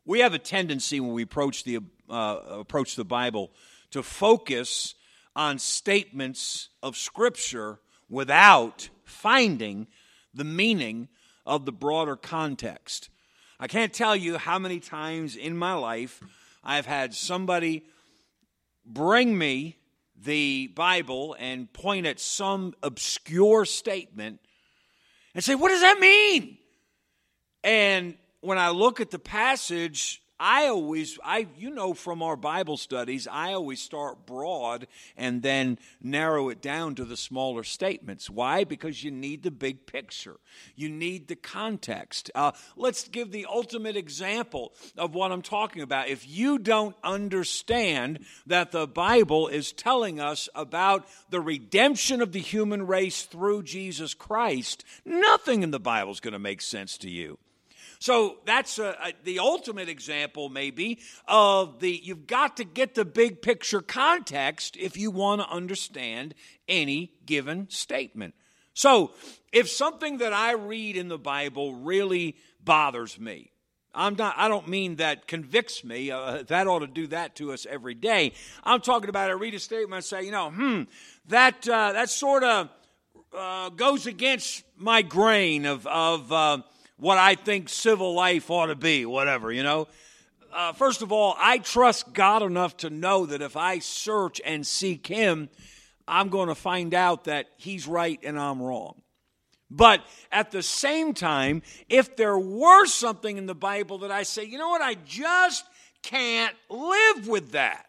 We have a tendency when we approach the Bible to focus on statements of Scripture without finding the meaning of the broader context. I can't tell you how many times in my life I've had somebody bring me the Bible and point at some obscure statement and say, "What does that mean?" And when I look at the passage, from our Bible studies, I always start broad and then narrow it down to the smaller statements. Why? Because you need the big picture. You need the context. Let's give the ultimate example of what I'm talking about. If you don't understand that the Bible is telling us about the redemption of the human race through Jesus Christ, nothing in the Bible is going to make sense to you. So that's the ultimate example, maybe, of you've got to get the big picture context if you want to understand any given statement. So if something that I read in the Bible really bothers me, I don't mean that convicts me. That ought to do that to us every day. I'm talking about I read a statement and say, that sort of goes against my grain of what I think civil life ought to be, whatever, First of all, I trust God enough to know that if I search and seek Him, I'm going to find out that He's right and I'm wrong. But at the same time, if there were something in the Bible that I say, I just can't live with that,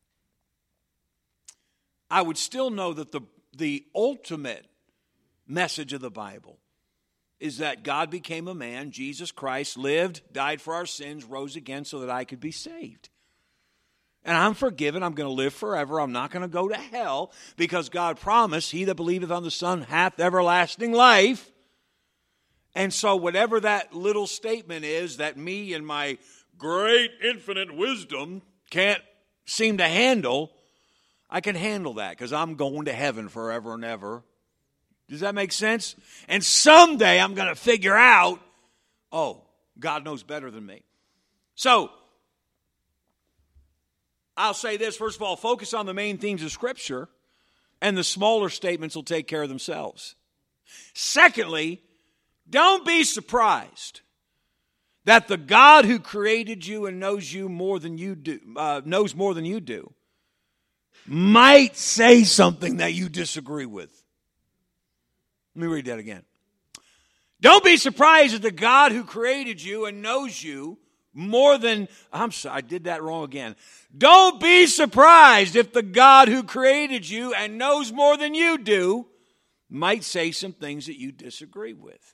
I would still know that the ultimate message of the Bible is that God became a man, Jesus Christ lived, died for our sins, rose again so that I could be saved. And I'm forgiven. I'm going to live forever. I'm not going to go to hell because God promised, "He that believeth on the Son hath everlasting life." And so whatever that little statement is that me and my great infinite wisdom can't seem to handle, I can handle that because I'm going to heaven forever and ever. Does that make sense? And someday I'm going to figure out, God knows better than me. So, I'll say this. First of all, focus on the main themes of Scripture, and the smaller statements will take care of themselves. Secondly, don't be surprised that the God who created you and knows more than you do, might say something that you disagree with. Let me read that again. Don't be surprised that the God who created you and knows you more than... I did that wrong again. Don't be surprised if the God who created you and knows more than you do might say some things that you disagree with.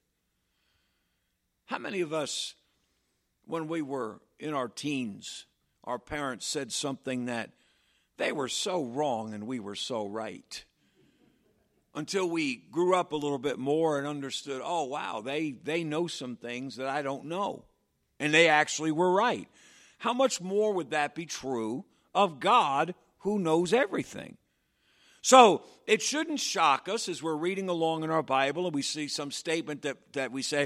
How many of us, when we were in our teens, our parents said something that they were so wrong and we were so right? Until we grew up a little bit more and understood, they know some things that I don't know. And they actually were right. How much more would that be true of God who knows everything? So it shouldn't shock us as we're reading along in our Bible and we see some statement that we say,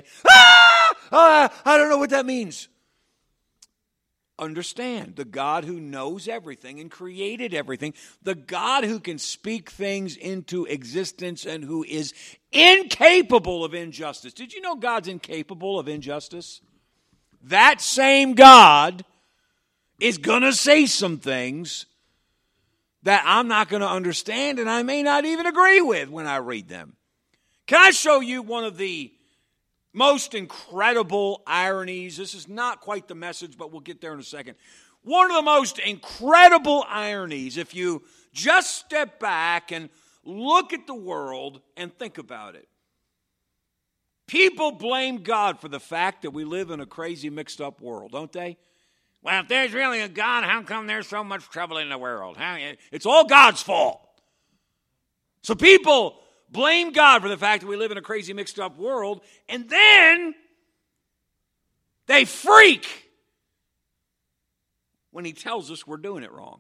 I don't know what that means. Understand, the God who knows everything and created everything, the God who can speak things into existence and who is incapable of injustice. Did you know God's incapable of injustice? That same God is going to say some things that I'm not going to understand and I may not even agree with when I read them. Can I show you one of the most incredible ironies? This is not quite the message, but we'll get there in a second. One of the most incredible ironies, if you just step back and look at the world and think about it. People blame God for the fact that we live in a crazy, mixed-up world, don't they? Well, if there's really a God, how come there's so much trouble in the world? It's all God's fault. So people blame God for the fact that we live in a crazy, mixed-up world, and then they freak when He tells us we're doing it wrong.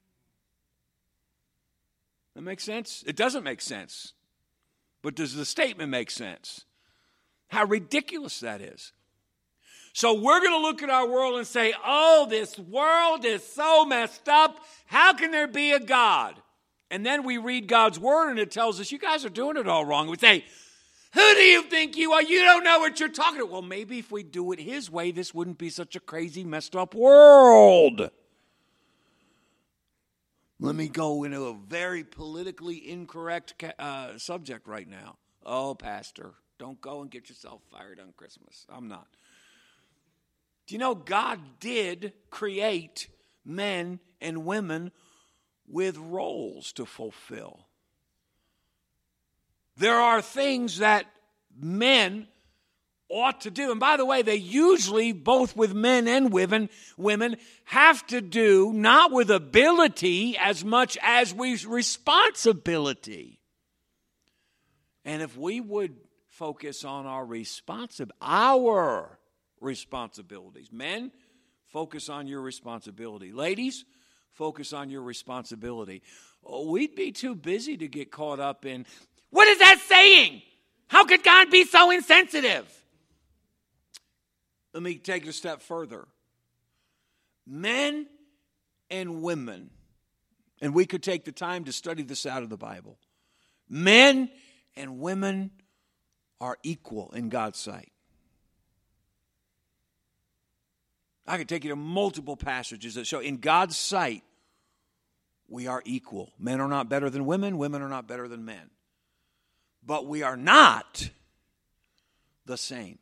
That makes sense? It doesn't make sense. But does the statement make sense? How ridiculous that is. So we're going to look at our world and say, oh, this world is so messed up. How can there be a God? And then we read God's word and it tells us, you guys are doing it all wrong. We say, who do you think you are? You don't know what you're talking about. Well, maybe if we do it his way, this wouldn't be such a crazy, messed up world. Let me go into a very politically incorrect subject right now. Oh, Pastor, don't go and get yourself fired on Christmas. I'm not. Do you know God did create men and women with roles to fulfill? There are things that men ought to do. And by the way, they usually, both with men and women have to do not with ability as much as with responsibility. And if we would focus on our responsibilities. Men, focus on your responsibility. Ladies, focus on your responsibility. Oh, we'd be too busy to get caught up in, what is that saying? How could God be so insensitive? Let me take it a step further. Men and women, and we could take the time to study this out of the Bible. Men and women are equal in God's sight. I could take you to multiple passages that show in God's sight, we are equal. Men are not better than women. Women are not better than men. But we are not the same.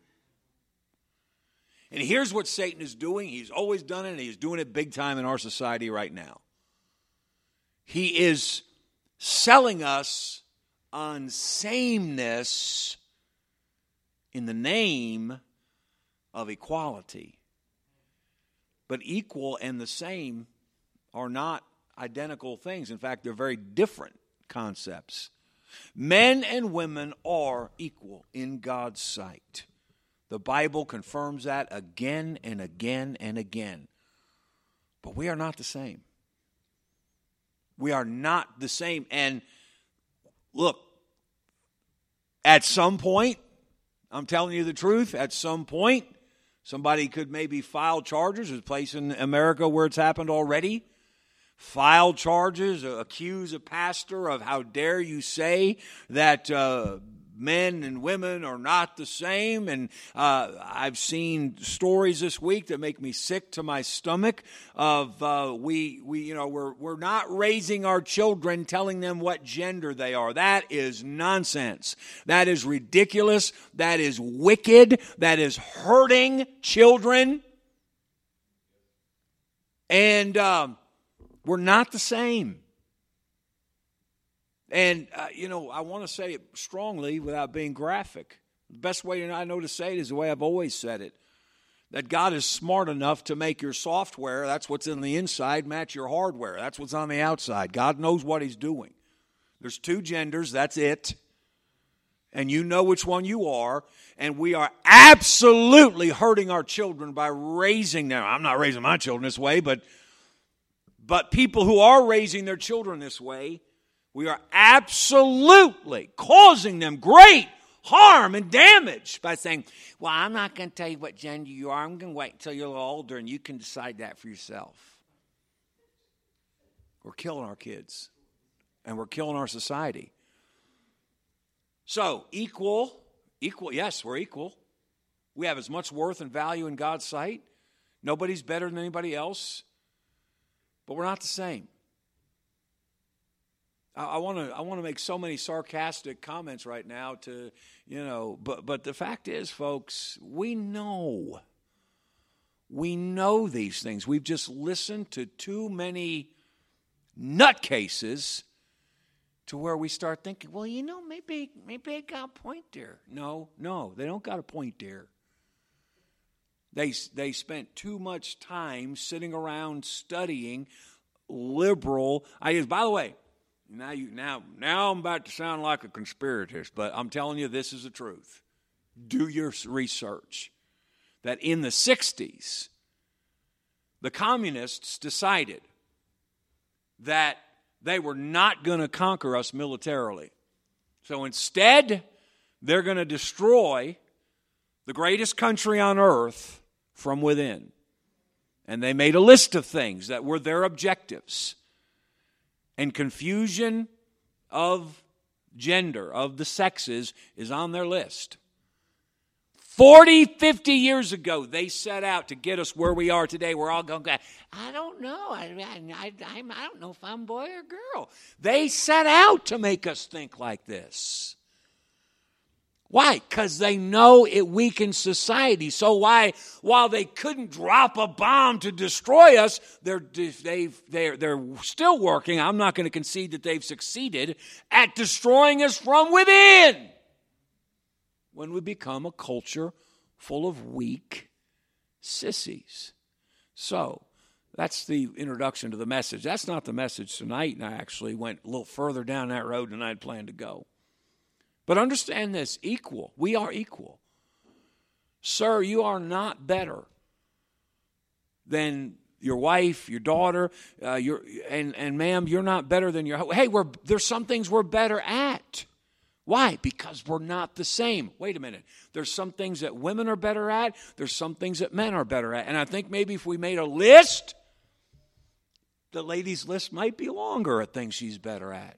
And here's what Satan is doing. He's always done it, and he's doing it big time in our society right now. He is selling us on sameness in the name of equality. But equal and the same are not identical things. In fact, they're very different concepts. Men and women are equal in God's sight. The Bible confirms that again and again and again. But we are not the same. We are not the same. And look, at some point, I'm telling you the truth, at some point, somebody could maybe file charges. There's a place in America where it's happened already. File charges, accuse a pastor of how dare you say that men and women are not the same. And I've seen stories this week that make me sick to my stomach of we're not raising our children telling them what gender they are. That is nonsense. That is ridiculous. That is wicked. That is hurting children. And we're not the same. And, I want to say it strongly without being graphic. The best way I know to say it is the way I've always said it. That God is smart enough to make your software, that's what's in the inside, match your hardware. That's what's on the outside. God knows what he's doing. There's two genders, that's it. And you know which one you are. And we are absolutely hurting our children by raising them. I'm not raising my children this way, but people who are raising their children this way, we are absolutely causing them great harm and damage by saying, well, I'm not going to tell you what gender you are. I'm going to wait until you're a little older and you can decide that for yourself. We're killing our kids and we're killing our society. So, equal, yes, we're equal. We have as much worth and value in God's sight. Nobody's better than anybody else. But we're not the same. I want to make so many sarcastic comments right now but the fact is, folks, we know these things. We've just listened to too many nutcases to where we start thinking, well, maybe they got a point there. No, they don't got a point there. They spent too much time sitting around studying liberal ideas. By the way, now I'm about to sound like a conspiratist, but I'm telling you this is the truth. Do your research. That in the 60s, the communists decided that they were not going to conquer us militarily. So instead, they're going to destroy the greatest country on earth from within. And they made a list of things that were their objectives. And confusion of gender, of the sexes, is on their list. 40, 50 years ago, they set out to get us where we are today. We're all going, I don't know. I don't know if I'm boy or girl. They set out to make us think like this. Why? Because they know it weakens society. So while they couldn't drop a bomb to destroy us, they're still working. I'm not going to concede that they've succeeded at destroying us from within. When we become a culture full of weak sissies. So, that's the introduction to the message. That's not the message tonight, and I actually went a little further down that road than I'd planned to go. But understand this, equal. We are equal. Sir, you are not better than your wife, your daughter, and ma'am, you're not better than your... Hey, there's some things we're better at. Why? Because we're not the same. Wait a minute. There's some things that women are better at. There's some things that men are better at. And I think maybe if we made a list, the lady's list might be longer at things she's better at.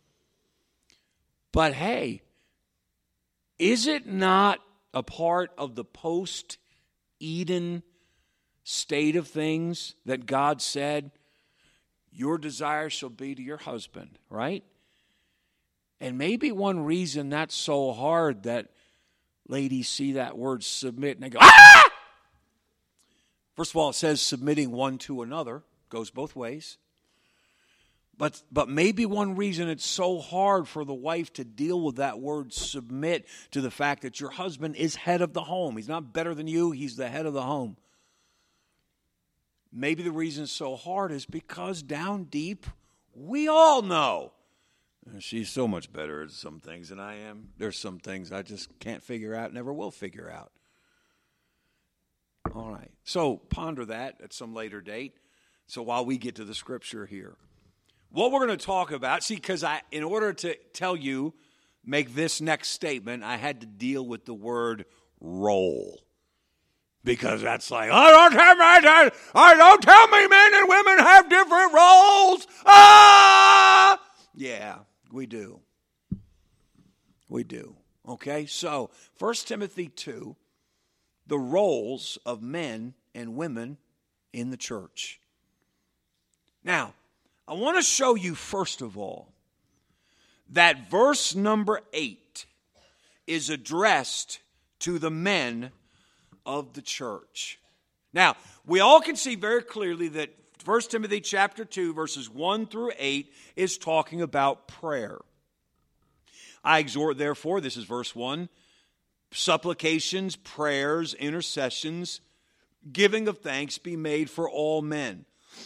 But hey, is it not a part of the post-Eden state of things that God said, your desire shall be to your husband, right? And maybe one reason that's so hard that ladies see that word submit and they go, ah! First of all, it says submitting one to another. Goes both ways. But maybe one reason it's so hard for the wife to deal with that word submit to the fact that your husband is head of the home. He's not better than you. He's the head of the home. Maybe the reason it's so hard is because down deep, we all know. She's so much better at some things than I am. There's some things I just can't figure out, never will figure out. All right. So ponder that at some later date. So while we get to the scripture here, what we're going to talk about, because in order to tell you, make this next statement, I had to deal with the word role. Because that's like, don't tell me men and women have different roles. Ah! Yeah, we do. We do. Okay, so 1 Timothy 2, the roles of men and women in the church. Now, I want to show you, first of all, that verse number 8 is addressed to the men of the church. Now, we all can see very clearly that 1 Timothy chapter 2, verses 1 through 8 is talking about prayer. I exhort, therefore, this is verse 1, supplications, prayers, intercessions, giving of thanks be made for all men.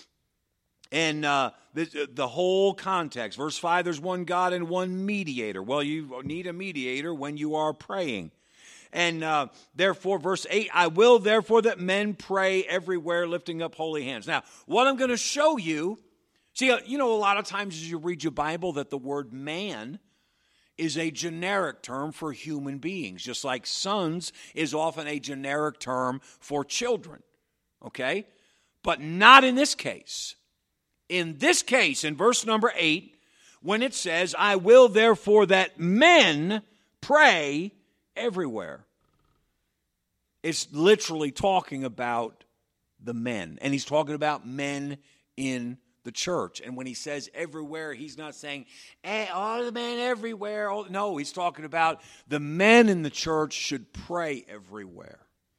And the whole context, verse 5, there's one God and one mediator. Well, you need a mediator when you are praying. And therefore, verse 8, I will therefore that men pray everywhere, lifting up holy hands. Now, what I'm going to show you, see, you know, a lot of times as you read your Bible that the word man is a generic term for human beings, just like sons is often a generic term for children, okay? But not in this case. In this case, in verse number 8, when it says, I will therefore that men pray everywhere. It's literally talking about the men. And he's talking about men in the church. And when he says everywhere, he's not saying, hey, all the men everywhere. No, he's talking about the men in the church should pray everywhere.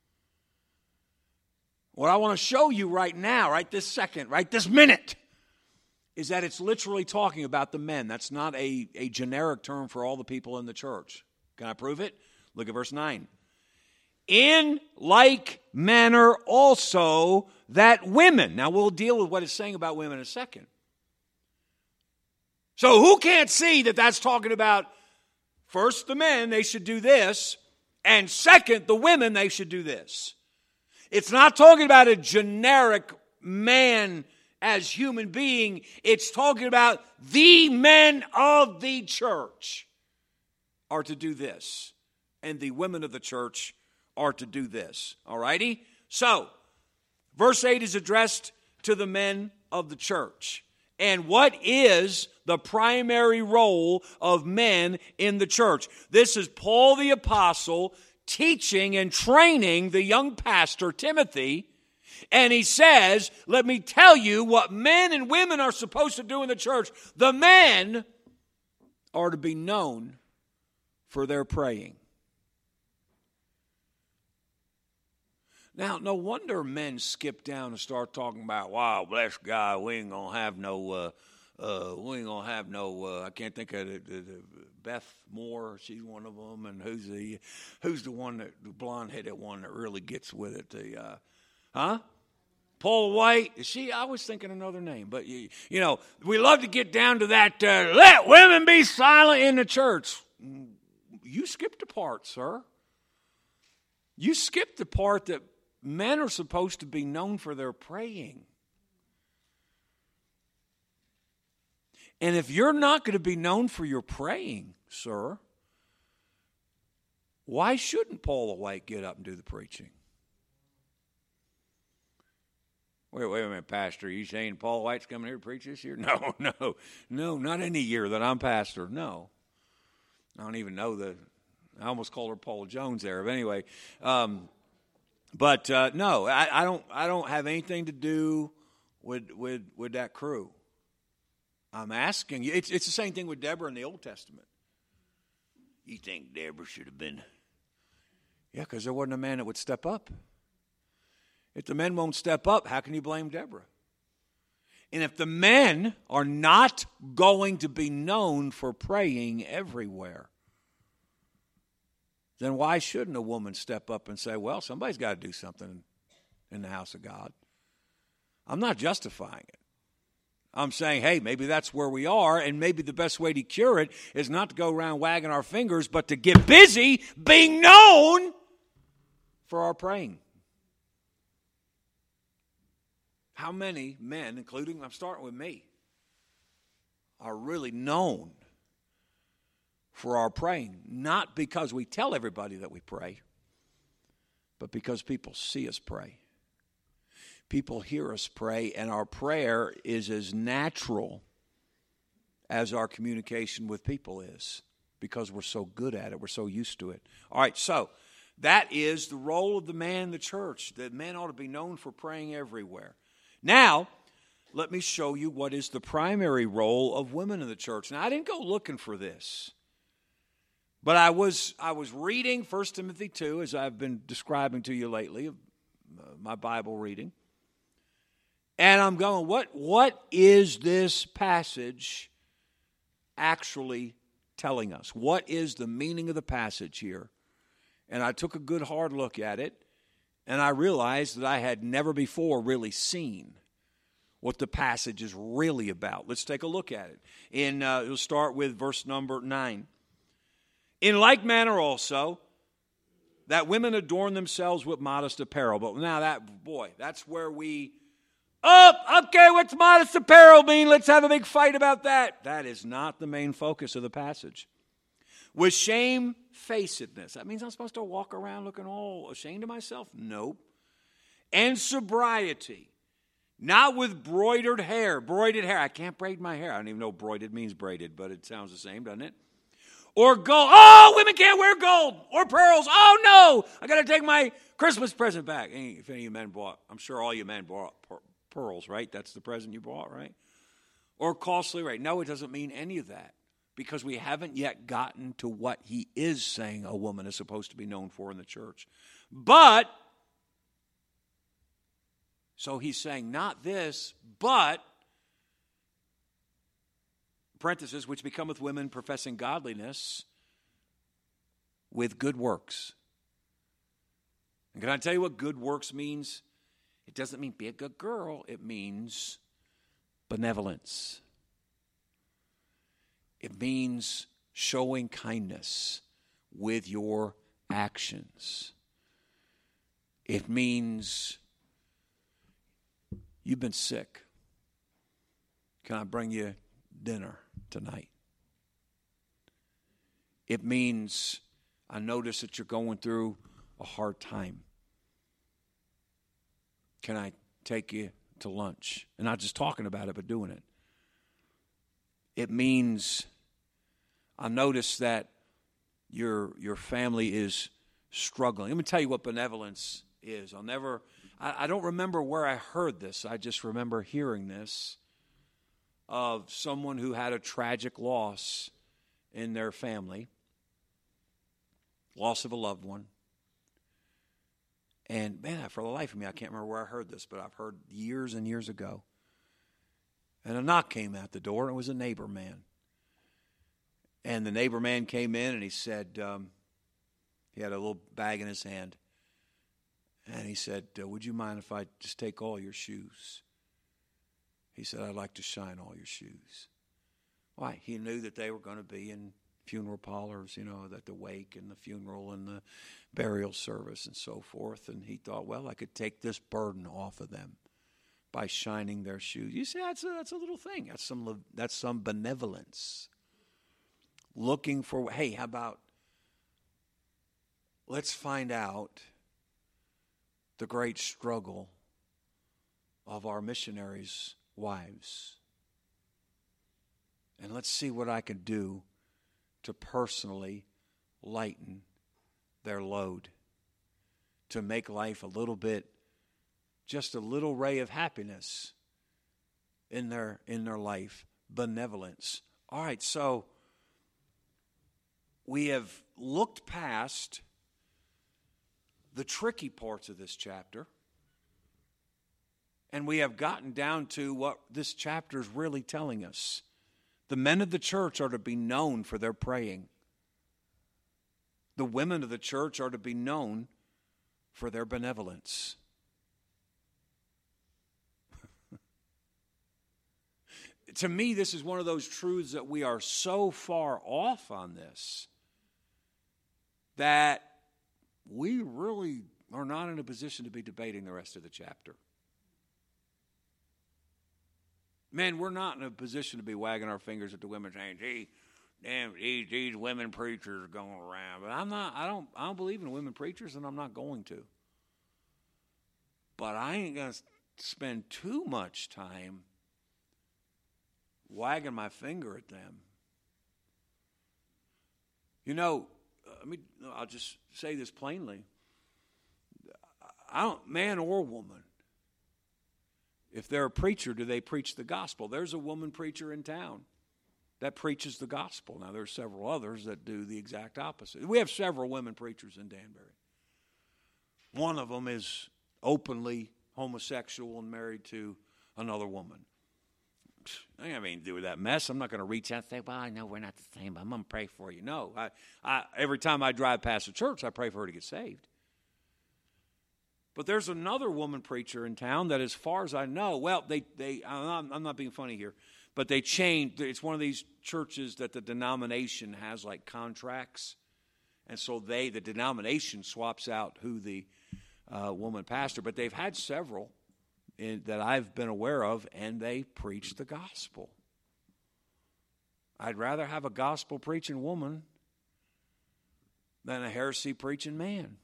What I want to show you right now, right this second, right this minute, is that it's literally talking about the men. That's not a generic term for all the people in the church. Can I prove it? Look at verse 9. In like manner also that women. Now we'll deal with what it's saying about women in a second. So who can't see that that's talking about first the men, they should do this, and second, the women, they should do this. It's not talking about a generic man as human being. It's talking about the men of the church are to do this. And the women of the church are to do this. All righty? So, verse 8 is addressed to the men of the church. And what is the primary role of men in the church? This is Paul the Apostle teaching and training the young pastor, Timothy. And he says, let me tell you what men and women are supposed to do in the church. The men are to be known for their praying. Now, no wonder men skip down and start talking about, wow, bless God, we ain't gonna have no, I can't think of the Beth Moore, she's one of them, and who's the one that, the blonde-headed one that really gets with it, Paul White, I was thinking another name, but you know, we love to get down to that, let women be silent in the church. You skipped a part, sir. You skipped the part that men are supposed to be known for their praying. And if you're not going to be known for your praying, sir, why shouldn't Paul White get up and do the preaching? Wait a minute, Pastor. Are you saying Paul White's coming here to preach this year? No, not any year that I'm pastor. No. I don't even know I almost called her Paul Jones there. But anyway, no, I don't have anything to do with that crew. I'm asking you. It's the same thing with Deborah in the Old Testament. You think Deborah should have been? Yeah, because there wasn't a man that would step up. If the men won't step up, how can you blame Deborah? And if the men are not going to be known for praying everywhere, then why shouldn't a woman step up and say, well, somebody's got to do something in the house of God? I'm not justifying it. I'm saying, hey, maybe that's where we are, and maybe the best way to cure it is not to go around wagging our fingers, but to get busy being known for our praying. How many men, including, I'm starting with me, are really known for our praying? Not because we tell everybody that we pray, but because people see us pray. People hear us pray, and our prayer is as natural as our communication with people is because we're so good at it. We're so used to it. All right, so that is the role of the man in the church. The men ought to be known for praying everywhere. Now, let me show you what is the primary role of women in the church. Now, I didn't go looking for this, but I was reading 1 Timothy 2, as I've been describing to you lately, my Bible reading. And I'm going, what is this passage actually telling us? What is the meaning of the passage here? And I took a good hard look at it, and I realized that I had never before really seen what the passage is really about. Let's take a look at it. We'll start with verse number 9. In like manner also, that women adorn themselves with modest apparel. But now that's where we... okay, what's modest apparel mean? Let's have a big fight about that. That is not the main focus of the passage. With shamefacedness. That means I'm supposed to walk around looking all ashamed of myself? Nope. And sobriety. Not with broidered hair. Broided hair. I can't braid my hair. I don't even know broided means braided, but it sounds the same, doesn't it? Or gold. Oh, women can't wear gold. Or pearls. Oh, no. I got to take my Christmas present back. If any of you men bought, I'm sure all you men bought pearls, right? That's the present you bought, right? Or costly, right? No, it doesn't mean any of that. Because we haven't yet gotten to what he is saying a woman is supposed to be known for in the church. But, so he's saying not this, but, parenthesis, which becometh women professing godliness with good works. And can I tell you what good works means? It doesn't mean be a good girl. It means benevolence. It means showing kindness with your actions. It means you've been sick. Can I bring you dinner tonight? It means I notice that you're going through a hard time. Can I take you to lunch? And not just talking about it, but doing it. It means I notice that your family is struggling. Let me tell you what benevolence is. I don't remember where I heard this. I just remember hearing this of someone who had a tragic loss in their family, loss of a loved one. And man, for the life of me, I can't remember where I heard this, but I've heard years and years ago. And a knock came at the door, and it was a neighbor man. And the neighbor man came in, and he said, he had a little bag in his hand. And he said, would you mind if I just take all your shoes? He said, I'd like to shine all your shoes. Why? He knew that they were going to be in funeral parlors, that the wake and the funeral and the burial service and so forth. And he thought, well, I could take this burden off of them by shining their shoes. You see, that's a little thing. That's some benevolence. Looking for, hey, how about let's find out the great struggle of our missionaries' wives. And let's see what I can do to personally lighten their load, to make life a little bit, just a little ray of happiness in their life. Benevolence. All right, so we have looked past the tricky parts of this chapter, and we have gotten down to what this chapter is really telling us. The men of the church are to be known for their praying. The women of the church are to be known for their benevolence. To me, this is one of those truths that we are so far off on this that we really are not in a position to be debating the rest of the chapter. Man, we're not in a position to be wagging our fingers at the women saying, gee, damn, these women preachers are going around. But I don't believe in women preachers, and I'm not going to. But I ain't going to spend too much time wagging my finger at them. I'll just say this plainly. Man or woman, if they're a preacher, do they preach the gospel? There's a woman preacher in town that preaches the gospel. Now, there's several others that do the exact opposite. We have several women preachers in Danbury. One of them is openly homosexual and married to another woman. I ain't got anything to do with that mess. I'm not going to reach out and say, well, I know we're not the same, but I'm going to pray for you. No, every time I drive past a church, I pray for her to get saved. But there's another woman preacher in town that, as far as I know, well, I'm not being funny here, but they changed. It's one of these churches that the denomination has like contracts, and so the denomination swaps out who the woman pastor. But they've had several that I've been aware of, and they preach the gospel. I'd rather have a gospel preaching woman than a heresy preaching man.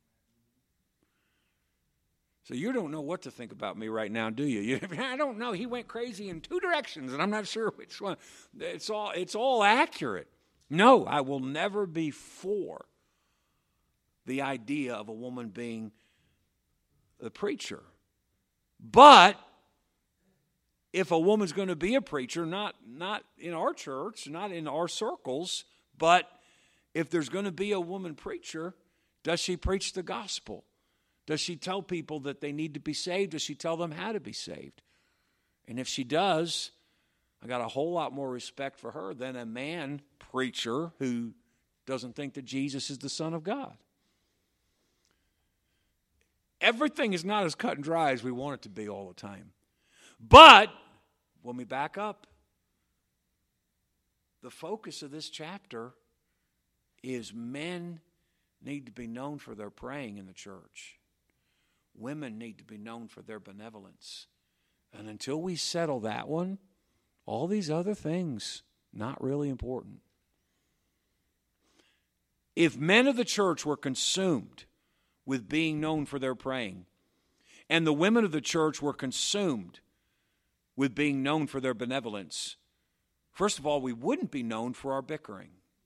So you don't know what to think about me right now, do you? I don't know. He went crazy in two directions, and I'm not sure which one. It's all accurate. No, I will never be for the idea of a woman being the preacher. But if a woman's going to be a preacher, not in our church, not in our circles, but if there's going to be a woman preacher, does she preach the gospel? Does she tell people that they need to be saved? Does she tell them how to be saved? And if she does, I got a whole lot more respect for her than a man preacher who doesn't think that Jesus is the Son of God. Everything is not as cut and dry as we want it to be all the time. But when we back up, the focus of this chapter is men need to be known for their praying in the church. Women need to be known for their benevolence. And until we settle that one, all these other things, not really important. If men of the church were consumed with being known for their praying. And the women of the church were consumed with being known for their benevolence. First of all, we wouldn't be known for our bickering.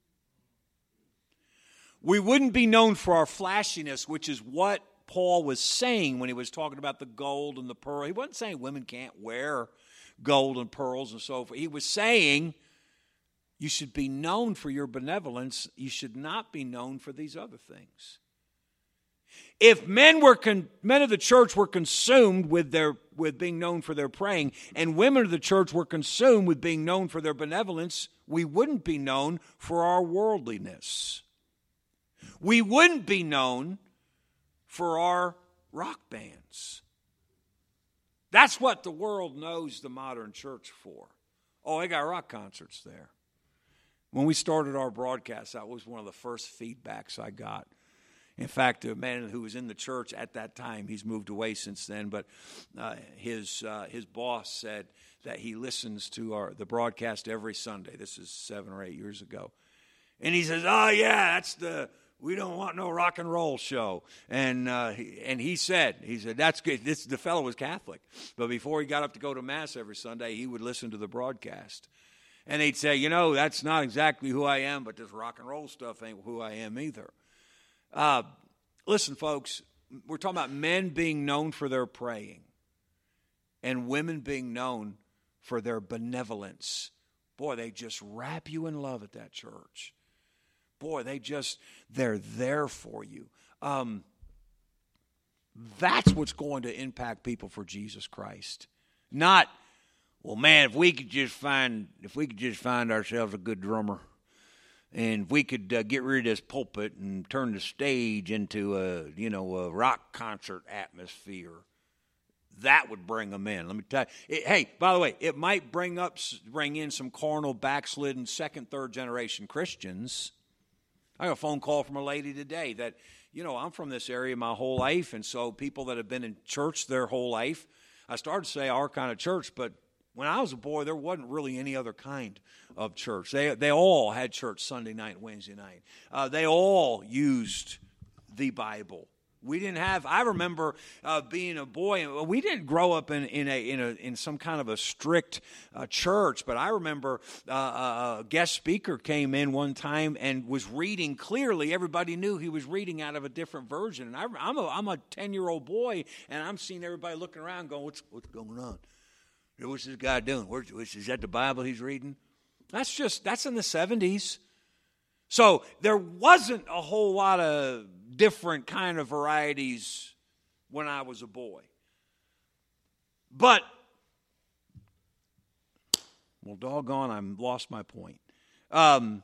We wouldn't be known for our flashiness, which is what Paul was saying when he was talking about the gold and the pearl. He wasn't saying women can't wear gold and pearls and so forth. He was saying you should be known for your benevolence. You should not be known for these other things. If men of the church were consumed with being known for their praying, and women of the church were consumed with being known for their benevolence, we wouldn't be known for our worldliness. We wouldn't be known for our rock bands. That's what the world knows the modern church for. Oh, they got rock concerts there. When we started our broadcast, that was one of the first feedbacks I got. In fact, a man who was in the church at that time, he's moved away since then, but his boss said that he listens to the broadcast every Sunday. This is 7 or 8 years ago. And he says, oh, yeah, that's we don't want no rock and roll show. And he said, that's good. The fellow was Catholic. But before he got up to go to Mass every Sunday, he would listen to the broadcast. And he'd say, that's not exactly who I am, but this rock and roll stuff ain't who I am either. Listen, folks, we're talking about men being known for their praying and women being known for their benevolence. Boy, they just wrap you in love at that church. Boy, they're there for you. That's what's going to impact people for Jesus Christ. Not, well, man, if we could just find ourselves a good drummer, and if we could get rid of this pulpit and turn the stage into a rock concert atmosphere, that would bring them in. Let me tell you. Hey, by the way, it might bring in some carnal, backslidden, second, third generation Christians. I got a phone call from a lady today that, I'm from this area my whole life, and so people that have been in church their whole life, I started to say our kind of church, but when I was a boy, there wasn't really any other kind of church. They all had church Sunday night, Wednesday night. They all used the Bible. We didn't have. I remember being a boy. We didn't grow up in some kind of a strict church, but I remember a guest speaker came in one time and was reading clearly. Everybody knew he was reading out of a different version. And I'm a 10-year-old boy, and I'm seeing everybody looking around, going, "What's going on? What's this guy doing? Is that the Bible he's reading?" That's in the 70s. So there wasn't a whole lot of different kind of varieties when I was a boy. But, well, doggone, I lost my point. So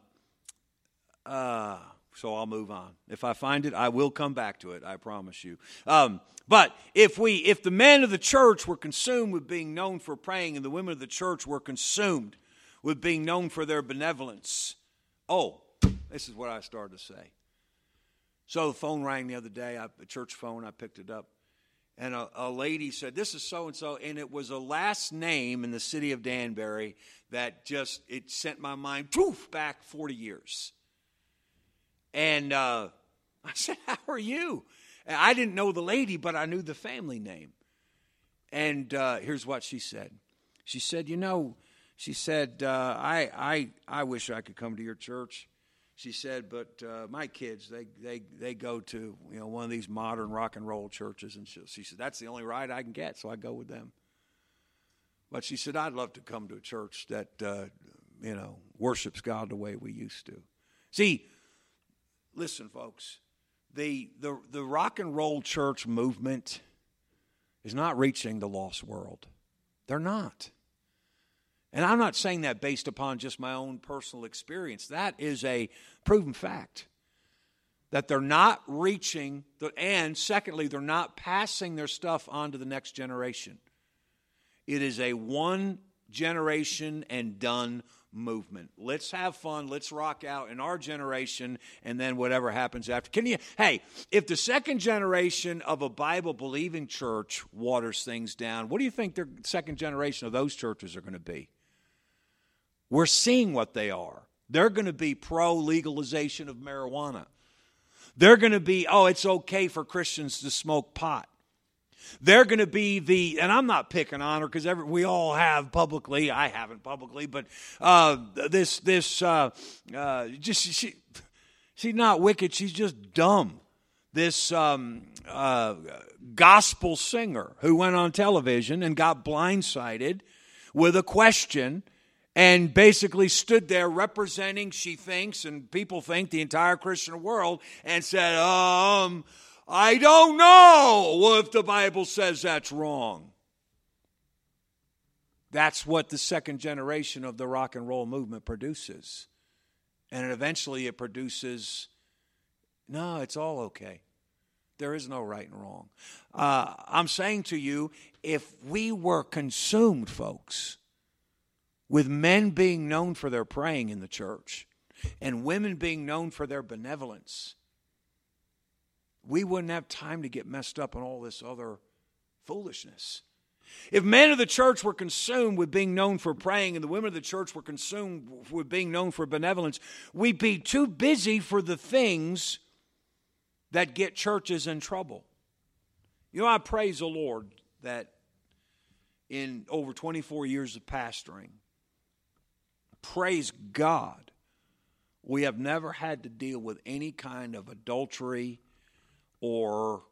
I'll move on. If I find it, I will come back to it, I promise you. But if the men of the church were consumed with being known for praying, and the women of the church were consumed with being known for their benevolence, this is what I started to say. So the phone rang the other day, a church phone, I picked it up, and a lady said, "This is so-and-so," and it was a last name in the city of Danbury that it sent my mind back 40 years. And I said, "How are you?" And I didn't know the lady, but I knew the family name. And here's what she said. She said, I wish I could come to your church. She said, but my kids, they go to one of these modern rock and roll churches, and she said that's the only ride I can get, so I go with them. But she said I'd love to come to a church that worships God the way we used to. See, listen, folks, the rock and roll church movement is not reaching the lost world. They're not. And I'm not saying that based upon just my own personal experience. That is a proven fact. That they're not reaching, and secondly, they're not passing their stuff on to the next generation. It is a one generation and done movement. Let's have fun. Let's rock out in our generation, and then whatever happens after. If the second generation of a Bible-believing church waters things down, what do you think the second generation of those churches are going to be? We're seeing what they are. They're going to be pro-legalization of marijuana. They're going to be, oh, it's okay for Christians to smoke pot. They're going to be and I'm not picking on her because we all have publicly. I haven't publicly, but she's not wicked. She's just dumb. This gospel singer who went on television and got blindsided with a question and basically stood there representing, she thinks, and people think, the entire Christian world, and said, I don't know if the Bible says that's wrong. That's what the second generation of the rock and roll movement produces. And eventually it produces, no, it's all okay. There is no right and wrong. I'm saying to you, if we were consumed, folks, with men being known for their praying in the church and women being known for their benevolence, we wouldn't have time to get messed up on all this other foolishness. If men of the church were consumed with being known for praying and the women of the church were consumed with being known for benevolence, we'd be too busy for the things that get churches in trouble. You know, I praise the Lord that in over 24 years of pastoring, praise God, we have never had to deal with any kind of adultery or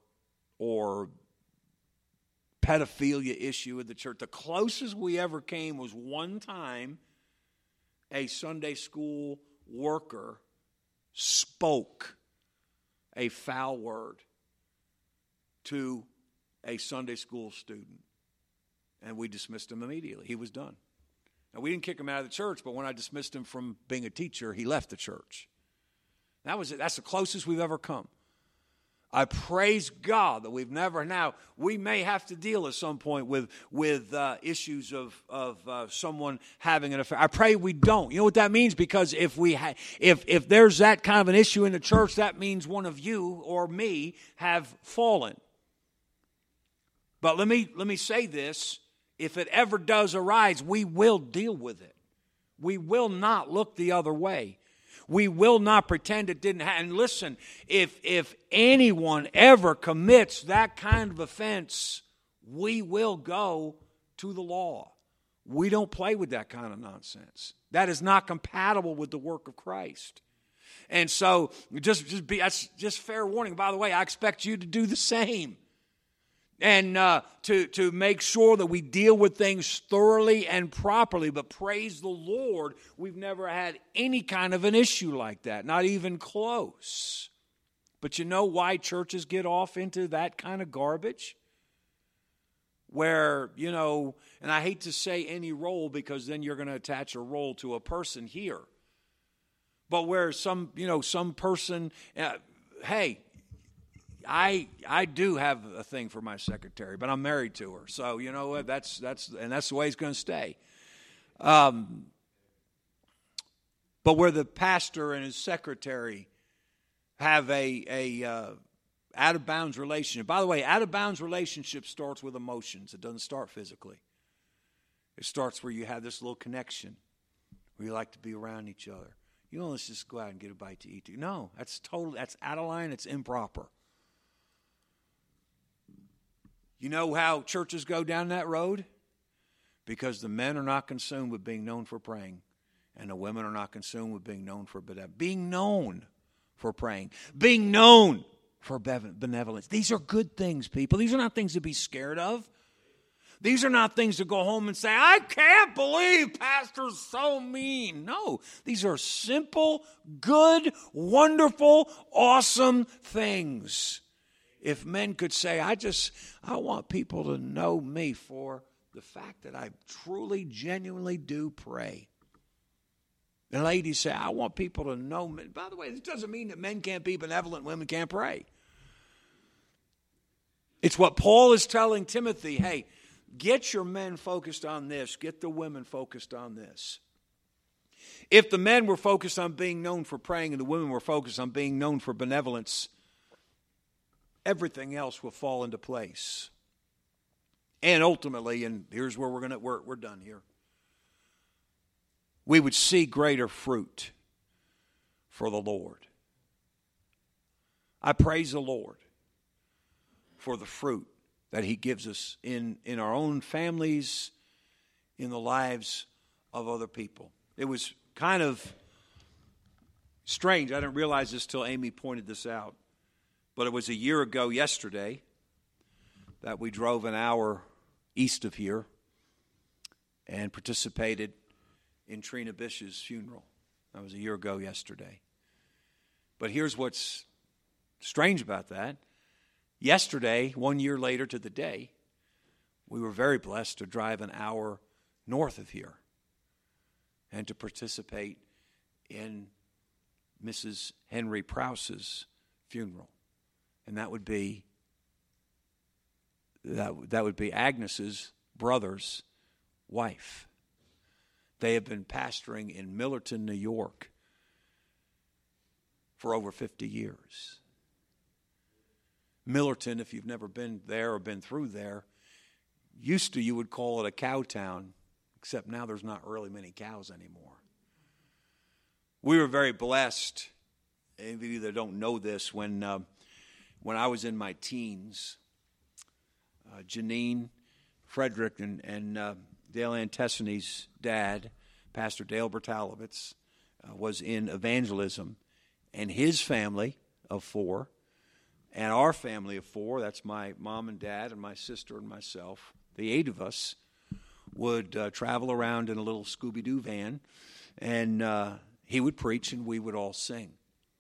pedophilia issue at the church. The closest we ever came was one time a Sunday school worker spoke a foul word to a Sunday school student, and we dismissed him immediately. He was done. Now, we didn't kick him out of the church, but when I dismissed him from being a teacher, he left the church. That was it. That's the closest we've ever come. I praise God that we've never. Now, we may have to deal at some point with issues of someone having an affair. I pray we don't. You know what that means? Because if there's that kind of an issue in the church, that means one of you or me have fallen. But let me say this. If it ever does arise, we will deal with it. We will not look the other way. We will not pretend it didn't happen. And listen, if anyone ever commits that kind of offense, we will go to the law. We don't play with that kind of nonsense. That is not compatible with the work of Christ. And so that's just fair warning. By the way, I expect you to do the same. And to make sure that we deal with things thoroughly and properly. But praise the Lord, we've never had any kind of an issue like that, not even close. But you know why churches get off into that kind of garbage? Where, you know, and I hate to say any role because then you're going to attach a role to a person here. But where some person, hey, I do have a thing for my secretary, but I'm married to her. So, you know what, that's the way it's going to stay. But where the pastor and his secretary have a out-of-bounds relationship. By the way, out-of-bounds relationship starts with emotions. It doesn't start physically. It starts where you have this little connection, where you like to be around each other. You know, let's just go out and get a bite to eat. No, that's out of line. It's improper. You know how churches go down that road? Because the men are not consumed with being known for praying, and the women are not consumed with being known for being known for praying, being known for benevolence. These are good things, people. These are not things to be scared of. These are not things to go home and say, I can't believe Pastor's so mean. No, these are simple, good, wonderful, awesome things. If men could say, I want people to know me for the fact that I truly, genuinely do pray. The ladies say, I want people to know me. By the way, this doesn't mean that men can't be benevolent, women can't pray. It's what Paul is telling Timothy, hey, get your men focused on this. Get the women focused on this. If the men were focused on being known for praying and the women were focused on being known for benevolence, everything else will fall into place. And ultimately, and here's where we're done here. We would see greater fruit for the Lord. I praise the Lord for the fruit that he gives us in our own families, in the lives of other people. It was kind of strange. I didn't realize this till Amy pointed this out. But it was a year ago yesterday that we drove an hour east of here and participated in Trina Bish's funeral. That was a year ago yesterday. But here's what's strange about that. Yesterday, 1 year later to the day, we were very blessed to drive an hour north of here and to participate in Mrs. Henry Prowse's funeral. And that would be Agnes's brother's wife. They have been pastoring in Millerton, New York for over 50 years. Millerton, if you've never been there or been through there, used to you would call it a cow town, except now there's not really many cows anymore. We were very blessed. Any of you that don't know this, when I was in my teens, Janine, Frederick, and Dale Antesiny's dad, Pastor Dale Bertalovitz, was in evangelism, and his family of four, and our family of four, that's my mom and dad and my sister and myself, the 8 of us, would travel around in a little Scooby-Doo van, and he would preach and we would all sing.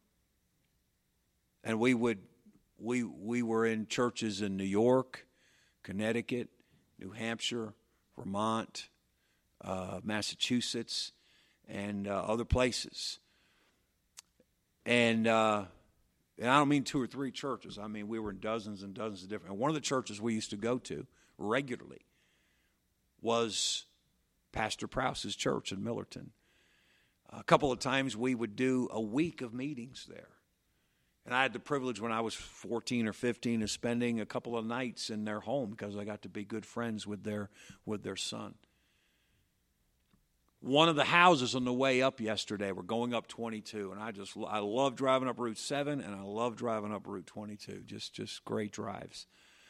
And we were in churches in New York, Connecticut, New Hampshire, Vermont, Massachusetts, and other places. And I don't mean 2 or 3 churches. I mean, we were in dozens and dozens of different. And one of the churches we used to go to regularly was Pastor Prowse's church in Millerton. A couple of times we would do a week of meetings there. And I had the privilege when I was 14 or 15 of spending a couple of nights in their home because I got to be good friends with their son. One of the houses on the way up yesterday, we're going up 22, and I love driving up Route 7, and I love driving up Route 22, just great drives.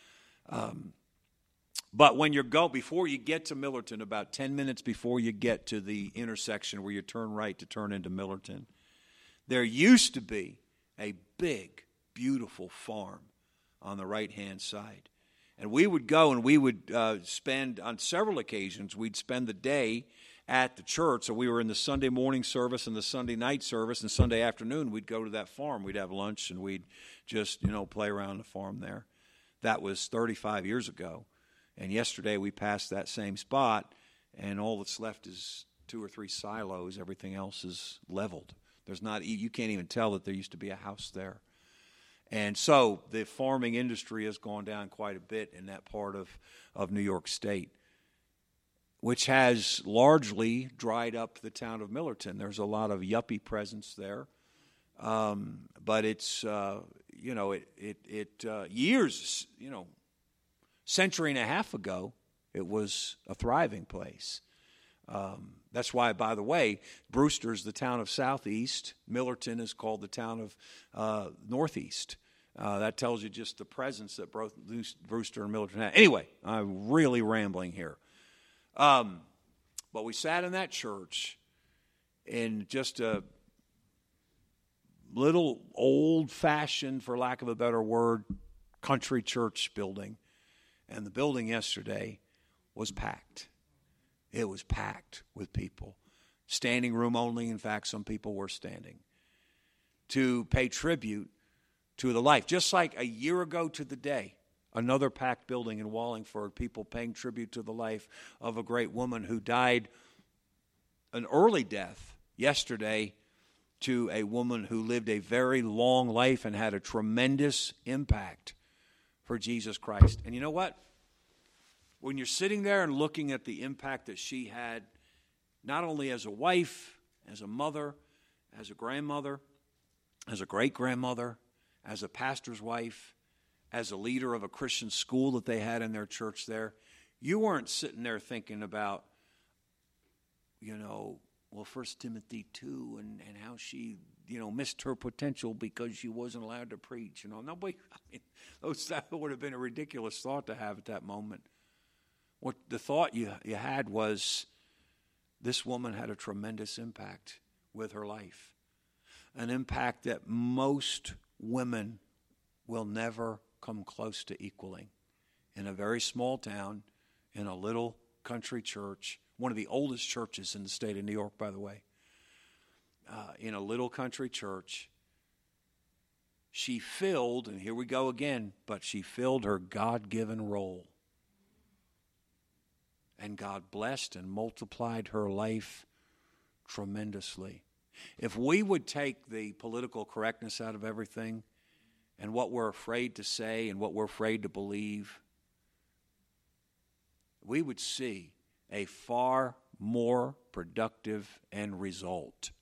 But when before you get to Millerton, about 10 minutes before you get to the intersection where you turn right to turn into Millerton, there used to be a big, beautiful farm on the right-hand side. And we would go and we would spend, on several occasions, we'd spend the day at the church. So we were in the Sunday morning service and the Sunday night service, and Sunday afternoon we'd go to that farm. We'd have lunch and we'd just, play around the farm there. That was 35 years ago. And yesterday we passed that same spot, and all that's left is 2 or 3 silos. Everything else is leveled. You can't even tell that there used to be a house there. And so the farming industry has gone down quite a bit in that part of New York State, which has largely dried up the town of Millerton. There's a lot of yuppie presence there. But it's, years, century and a half ago, it was a thriving place. That's why, by the way, Brewster's the town of Southeast. Millerton is called the town of Northeast. That tells you just the presence that both Brewster and Millerton had. Anyway, I'm really rambling here. But we sat in that church in just a little old-fashioned, for lack of a better word, country church building. And the building yesterday was packed. It was packed with people. Standing room only. In fact, some people were standing to pay tribute to the life. Just like a year ago to the day, another packed building in Wallingford, people paying tribute to the life of a great woman who died an early death yesterday to a woman who lived a very long life and had a tremendous impact for Jesus Christ. And you know what? When you're sitting there and looking at the impact that she had, not only as a wife, as a mother, as a grandmother, as a great-grandmother, as a pastor's wife, as a leader of a Christian school that they had in their church there, you weren't sitting there thinking about, Well, 1 Timothy 2 and how she, missed her potential because she wasn't allowed to preach. Nobody, that would have been a ridiculous thought to have at that moment. What the thought you had was this woman had a tremendous impact with her life, an impact that most women will never come close to equaling. In a very small town, in a little country church, one of the oldest churches in the state of New York, by the way, in a little country church, she filled, and here we go again, but she filled her God-given role. And God blessed and multiplied her life tremendously. If we would take the political correctness out of everything and what we're afraid to say and what we're afraid to believe, we would see a far more productive end result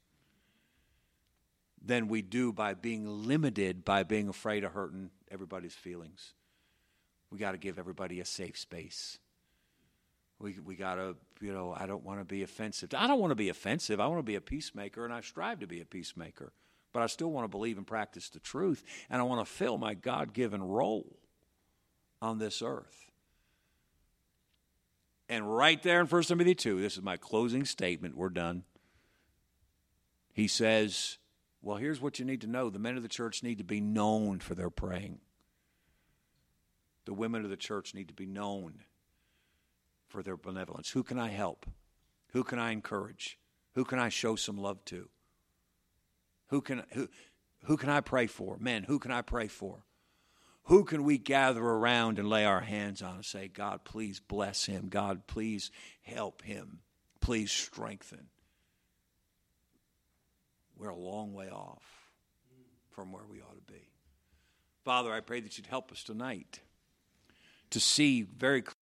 than we do by being limited by being afraid of hurting everybody's feelings. We got to give everybody a safe space. We got to, I don't want to be offensive. I don't want to be offensive. I want to be a peacemaker, and I strive to be a peacemaker. But I still want to believe and practice the truth, and I want to fill my God-given role on this earth. And right there in 1 Timothy 2, this is my closing statement. We're done. He says, well, here's what you need to know. The men of the church need to be known for their praying. The women of the church need to be known for their benevolence. Who can I help? Who can I encourage? Who can I show some love to? Who can I pray for? Men, who can I pray for? Who can we gather around and lay our hands on and say, God, please bless him. God, please help him. Please strengthen. We're a long way off from where we ought to be. Father, I pray that you'd help us tonight to see very clearly